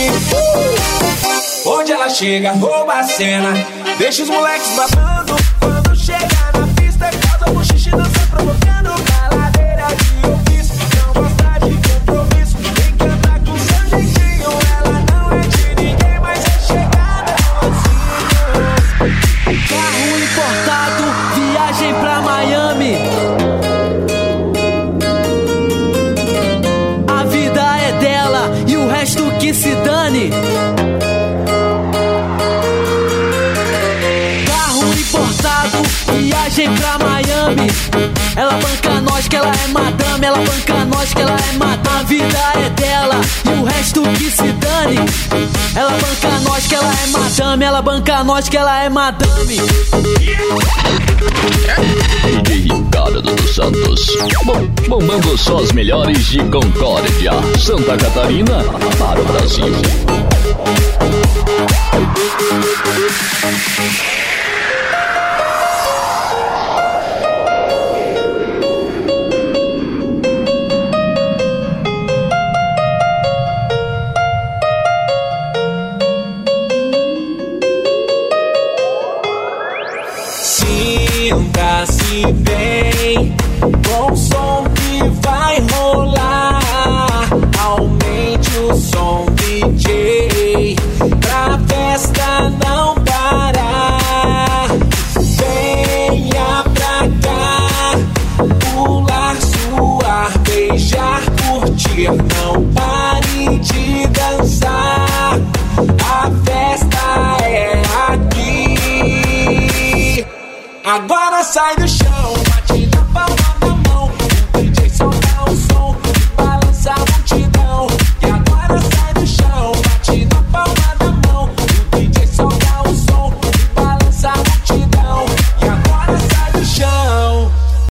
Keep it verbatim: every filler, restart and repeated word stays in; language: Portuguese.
Onde ela chega, rouba a cena, deixa os moleques babando. Quando chega na pista, causa um xixi, dança provocando caladeira de ofício. Não gosta de compromisso, vem cantar com seu jeitinho. Ela não é de ninguém, mas é chegada no lacinho. Carro importado, viagem pra Miami. A vida é dela e o resto que se dane. Viagem pra Miami. Ela banca nós que ela é madame. Ela banca nós que ela é madame. A vida é dela e o resto que se dane. Ela banca nós que ela é madame. Ela banca nós que ela é madame. D J Ricardo dos Santos, bom, bombando só as melhores de Concórdia, Santa Catarina, para o Brasil. Sinta-se bem com o som que vai rolar. Aumente o som, D J, pra festa não parar. Venha pra cá, pular, suar, beijar, curtir. Não pare de dançar, a festa é aqui. Agora sai do chão, bate na palma.